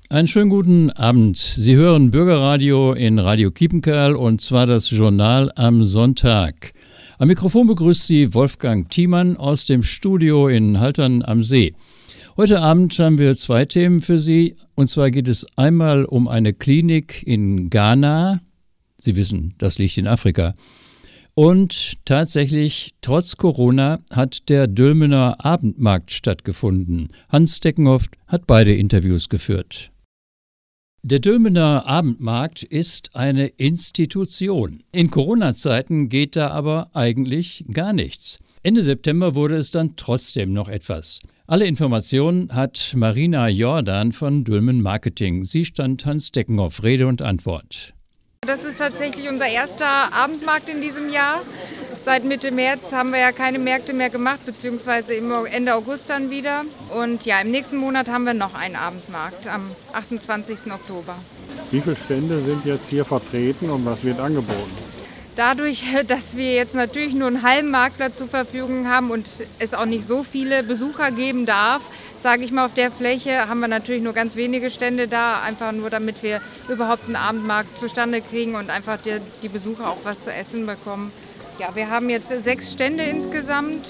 Einen schönen guten Abend. Sie hören Bürgerradio in Radio Kiepenkerl und zwar das Journal am Sonntag. Am Mikrofon begrüßt Sie Wolfgang Thiemann aus dem Studio in Haltern am See. Heute Abend haben wir zwei Themen für Sie. Und zwar geht es einmal um eine Klinik in Ghana. Sie wissen, das liegt in Afrika. Und tatsächlich, trotz Corona, hat der Dülmener Abendmarkt stattgefunden. Hans Deckenhoff hat beide Interviews geführt. Der Dülmener Abendmarkt ist eine Institution. In Corona-Zeiten geht da aber eigentlich gar nichts. Ende September wurde es dann trotzdem noch etwas. Alle Informationen hat Marina Jordan von Dülmen Marketing. Sie stand Hans Deckenhoff Rede und Antwort. Das ist tatsächlich unser erster Abendmarkt in diesem Jahr. Seit Mitte März haben wir ja keine Märkte mehr gemacht, beziehungsweise Ende August dann wieder. Und ja, im nächsten Monat haben wir noch einen Abendmarkt am 28. Oktober. Wie viele Stände sind jetzt hier vertreten und was wird angeboten? Dadurch, dass wir jetzt natürlich nur einen halben Marktplatz zur Verfügung haben und es auch nicht so viele Besucher geben darf, sage ich mal, auf der Fläche haben wir natürlich nur ganz wenige Stände da, einfach nur damit wir überhaupt einen Abendmarkt zustande kriegen und einfach die Besucher auch was zu essen bekommen. Ja, wir haben jetzt 6 Stände insgesamt.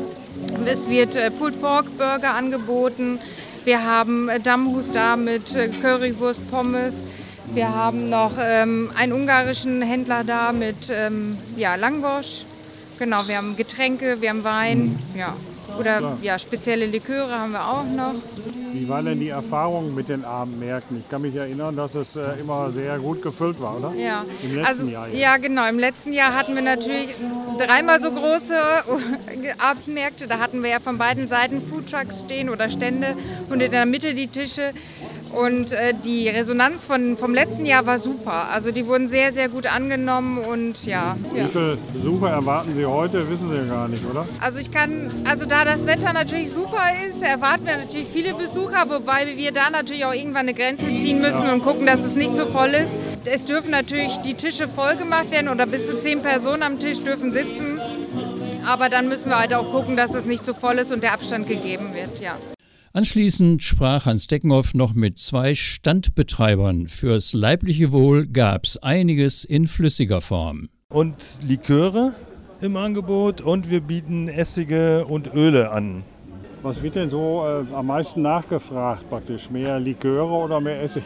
Es wird Pulled Pork Burger angeboten. Wir haben Damhus da mit Currywurst, Pommes. Wir haben noch einen ungarischen Händler da mit Langbosch. Genau, wir haben Getränke, wir haben Wein, ja. Oder ja, spezielle Liköre haben wir auch noch. Wie war denn die Erfahrung mit den Abendmärkten? Ich kann mich erinnern, dass es immer sehr gut gefüllt war, oder? Ja, im letzten Jahr. Ja, genau. Im letzten Jahr hatten wir natürlich 3-mal so große Abendmärkte. Da hatten wir ja von beiden Seiten Foodtrucks stehen oder Stände und in der Mitte die Tische. Und die Resonanz vom letzten Jahr war super. Also die wurden sehr, sehr gut angenommen und ja. Wie viele Besucher erwarten Sie heute, wissen Sie ja gar nicht, oder? Also da das Wetter natürlich super ist, erwarten wir natürlich viele Besucher, wobei wir da natürlich auch irgendwann eine Grenze ziehen müssen und gucken, dass es nicht so voll ist. Es dürfen natürlich die Tische voll gemacht werden oder bis zu 10 Personen am Tisch dürfen sitzen. Aber dann müssen wir halt auch gucken, dass es nicht so voll ist und der Abstand gegeben wird, ja. Anschließend sprach Hans Deckenhoff noch mit 2 Standbetreibern. Fürs leibliche Wohl gab's einiges in flüssiger Form. Und Liköre im Angebot und wir bieten Essige und Öle an. Was wird denn so am meisten nachgefragt praktisch? Mehr Liköre oder mehr Essig?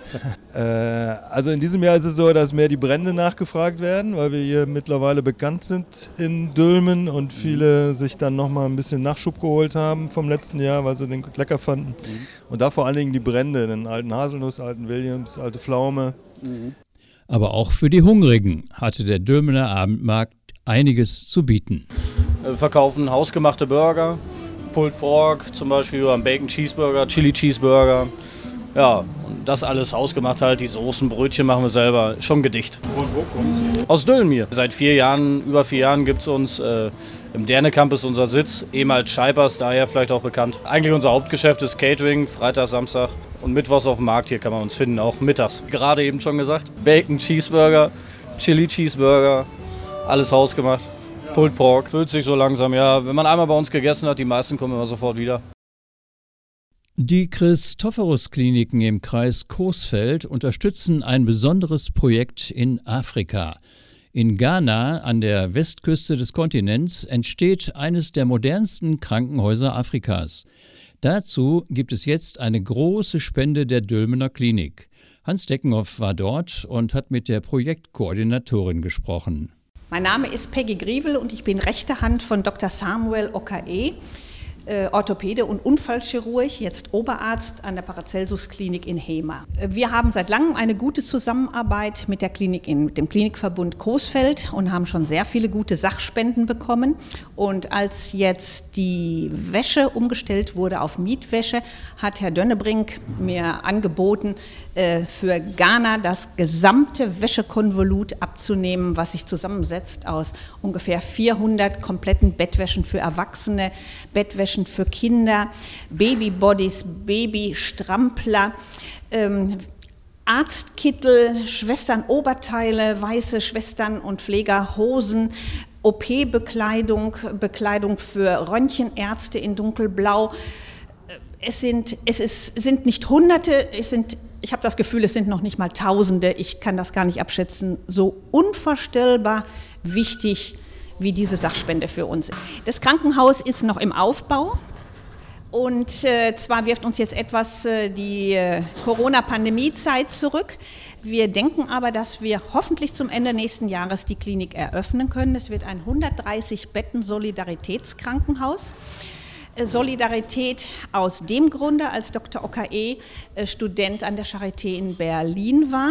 Also in diesem Jahr ist es so, dass mehr die Brände nachgefragt werden, weil wir hier mittlerweile bekannt sind in Dülmen und viele sich dann nochmal ein bisschen Nachschub geholt haben vom letzten Jahr, weil sie den lecker fanden. Und da vor allen Dingen die Brände, den alten Haselnuss, alten Williams, alte Pflaume. Aber auch für die Hungrigen hatte der Dülmener Abendmarkt einiges zu bieten. Wir verkaufen hausgemachte Burger, Pulled Pork zum Beispiel, einen Bacon Cheeseburger, Chili Cheeseburger. Ja, und das alles hausgemacht halt, die Soßen, Brötchen machen wir selber, schon Gedicht. Und wo kommen Sie? Aus Dülmen hier. Seit über 4 Jahren gibt es uns, im Dernekamp ist unser Sitz, ehemals Scheipers, daher vielleicht auch bekannt. Eigentlich unser Hauptgeschäft ist Catering, Freitag, Samstag und Mittwochs auf dem Markt, hier kann man uns finden, auch mittags. Gerade eben schon gesagt, Bacon Cheeseburger, Chili Cheeseburger, alles hausgemacht. Pulled Pork, füllt sich so langsam, ja. Wenn man einmal bei uns gegessen hat, die meisten kommen immer sofort wieder. Die Christophorus-Kliniken im Kreis Coesfeld unterstützen ein besonderes Projekt in Afrika. In Ghana, an der Westküste des Kontinents, entsteht eines der modernsten Krankenhäuser Afrikas. Dazu gibt es jetzt eine große Spende der Dülmener Klinik. Hans Deckenhoff war dort und hat mit der Projektkoordinatorin gesprochen. Mein Name ist Peggy Grievel und ich bin rechte Hand von Dr. Samuel Okae. Orthopäde und Unfallchirurg, jetzt Oberarzt an der Paracelsus-Klinik in Hema. Wir haben seit langem eine gute Zusammenarbeit mit der Klinik mit dem Klinikverbund Coesfeld und haben schon sehr viele gute Sachspenden bekommen. Und als jetzt die Wäsche umgestellt wurde auf Mietwäsche, hat Herr Dönnebrink mir angeboten, für Ghana das gesamte Wäschekonvolut abzunehmen, was sich zusammensetzt aus ungefähr 400 kompletten Bettwäschen für Erwachsene, Bettwäschen für Kinder, Babybodies, Babystrampler, Arztkittel, Schwesternoberteile, weiße Schwestern- und Pflegerhosen, OP-Bekleidung, Bekleidung für Röntgenärzte in dunkelblau. Es sind nicht Hunderte, es sind ich habe das Gefühl, es sind noch nicht mal Tausende, ich kann das gar nicht abschätzen, so unvorstellbar wichtig wie diese Sachspende für uns. Das Krankenhaus ist noch im Aufbau. Und zwar wirft uns jetzt etwas die Corona-Pandemie-Zeit zurück. Wir denken aber, dass wir hoffentlich zum Ende nächsten Jahres die Klinik eröffnen können. Es wird ein 130-Betten-Solidaritätskrankenhaus. Solidarität aus dem Grunde, als Dr. Oka-E Student an der Charité in Berlin war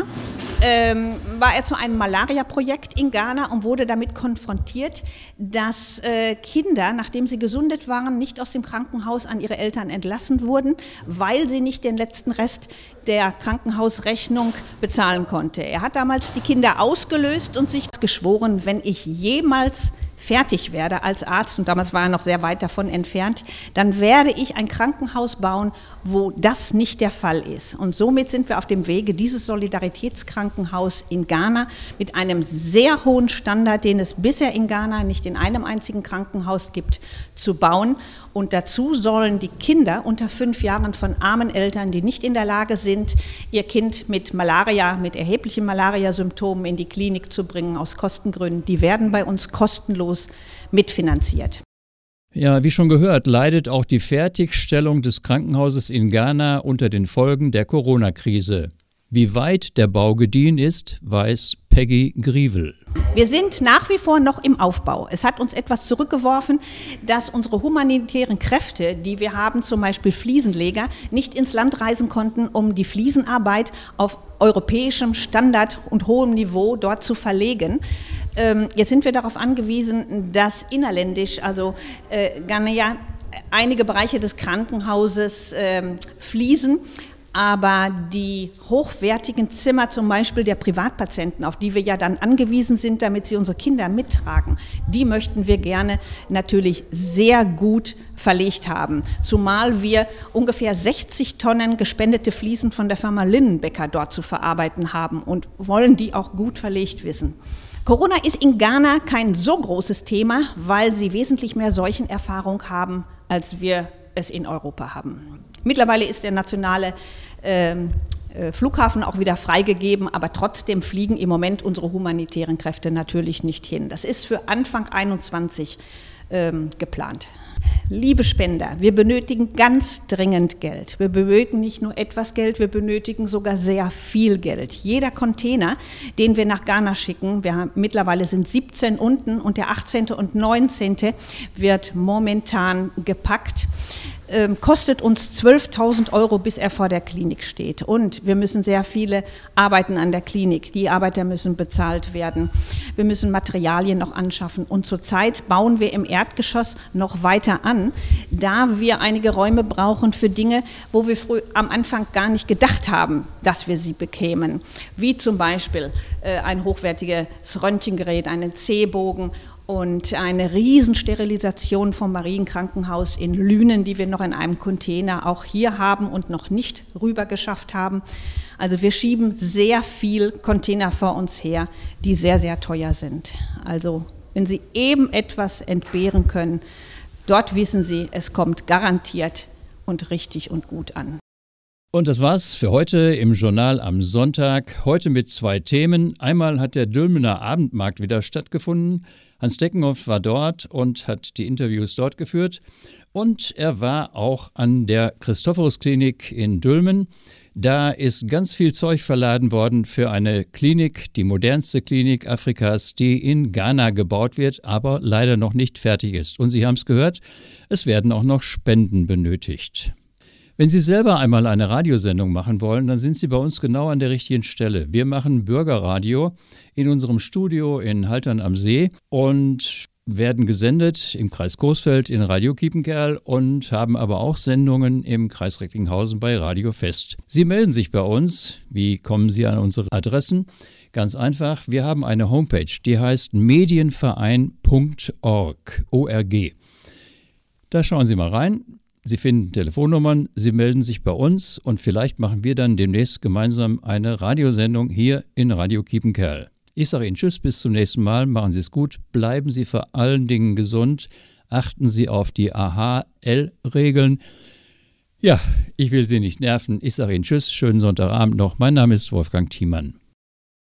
er zu einem Malaria-Projekt in Ghana und wurde damit konfrontiert, dass Kinder, nachdem sie gesundet waren, nicht aus dem Krankenhaus an ihre Eltern entlassen wurden, weil sie nicht den letzten Rest der Krankenhausrechnung bezahlen konnte. Er hat damals die Kinder ausgelöst und sich geschworen, wenn ich jemals fertig werde als Arzt, und damals war er noch sehr weit davon entfernt, dann werde ich ein Krankenhaus bauen, wo das nicht der Fall ist. Und somit sind wir auf dem Wege, dieses Solidaritätskrankenhaus in Ghana mit einem sehr hohen Standard, den es bisher in Ghana nicht in einem einzigen Krankenhaus gibt, zu bauen. Und dazu sollen die Kinder unter 5 Jahren von armen Eltern, die nicht in der Lage sind, ihr Kind mit Malaria, mit erheblichen Malaria-Symptomen in die Klinik zu bringen, aus Kostengründen, die werden bei uns kostenlos mitfinanziert. Ja, wie schon gehört, leidet auch die Fertigstellung des Krankenhauses in Ghana unter den Folgen der Corona-Krise. Wie weit der Bau gediehen ist, weiß Peggy Grievel. Wir sind nach wie vor noch im Aufbau. Es hat uns etwas zurückgeworfen, dass unsere humanitären Kräfte, die wir haben, zum Beispiel Fliesenleger, nicht ins Land reisen konnten, um die Fliesenarbeit auf europäischem Standard und hohem Niveau dort zu verlegen. Jetzt sind wir darauf angewiesen, dass innerländisch, also Ghana, einige Bereiche des Krankenhauses fließen. Aber die hochwertigen Zimmer zum Beispiel der Privatpatienten, auf die wir ja dann angewiesen sind, damit sie unsere Kinder mittragen, die möchten wir gerne natürlich sehr gut verlegt haben. Zumal wir ungefähr 60 Tonnen gespendete Fliesen von der Firma Linnenbecker dort zu verarbeiten haben und wollen die auch gut verlegt wissen. Corona ist in Ghana kein so großes Thema, weil sie wesentlich mehr Seuchenerfahrung haben, als wir es in Europa haben. Mittlerweile ist der nationale Flughafen auch wieder freigegeben, aber trotzdem fliegen im Moment unsere humanitären Kräfte natürlich nicht hin. Das ist für Anfang 2021 geplant. Liebe Spender, wir benötigen ganz dringend Geld. Wir benötigen nicht nur etwas Geld, wir benötigen sogar sehr viel Geld. Jeder Container, den wir nach Ghana schicken, mittlerweile sind 17 unten und der 18. und 19. wird momentan gepackt, kostet uns 12.000 €, bis er vor der Klinik steht. Und wir müssen sehr viele arbeiten an der Klinik. Die Arbeiter müssen bezahlt werden. Wir müssen Materialien noch anschaffen. Und zurzeit bauen wir im Erdgeschoss noch weiter an, da wir einige Räume brauchen für Dinge, wo wir am Anfang gar nicht gedacht haben, dass wir sie bekämen. Wie zum Beispiel ein hochwertiges Röntgengerät, einen C-Bogen und eine Riesensterilisation vom Marienkrankenhaus in Lünen, die wir noch in einem Container auch hier haben und noch nicht rüber geschafft haben. Also wir schieben sehr viel Container vor uns her, die sehr, sehr teuer sind. Also wenn Sie eben etwas entbehren können, dort wissen Sie, es kommt garantiert und richtig und gut an. Und das war's für heute im Journal am Sonntag. Heute mit 2 Themen. Einmal hat der Dülmener Abendmarkt wieder stattgefunden. Hans Deckenhoff war dort und hat die Interviews dort geführt. Und er war auch an der Christophorus-Klinik in Dülmen. Da ist ganz viel Zeug verladen worden für eine Klinik, die modernste Klinik Afrikas, die in Ghana gebaut wird, aber leider noch nicht fertig ist. Und Sie haben es gehört, es werden auch noch Spenden benötigt. Wenn Sie selber einmal eine Radiosendung machen wollen, dann sind Sie bei uns genau an der richtigen Stelle. Wir machen Bürgerradio in unserem Studio in Haltern am See und werden gesendet im Kreis Coesfeld in Radio Kiepenkerl und haben aber auch Sendungen im Kreis Recklinghausen bei Radio Fest. Sie melden sich bei uns. Wie kommen Sie an unsere Adressen? Ganz einfach, wir haben eine Homepage, die heißt medienverein.org. Da schauen Sie mal rein. Sie finden Telefonnummern, Sie melden sich bei uns und vielleicht machen wir dann demnächst gemeinsam eine Radiosendung hier in Radio Kiepenkerl. Ich sage Ihnen Tschüss, bis zum nächsten Mal, machen Sie es gut, bleiben Sie vor allen Dingen gesund, achten Sie auf die AHL-Regeln. Ja, ich will Sie nicht nerven. Ich sage Ihnen Tschüss, schönen Sonntagabend noch. Mein Name ist Wolfgang Thiemann.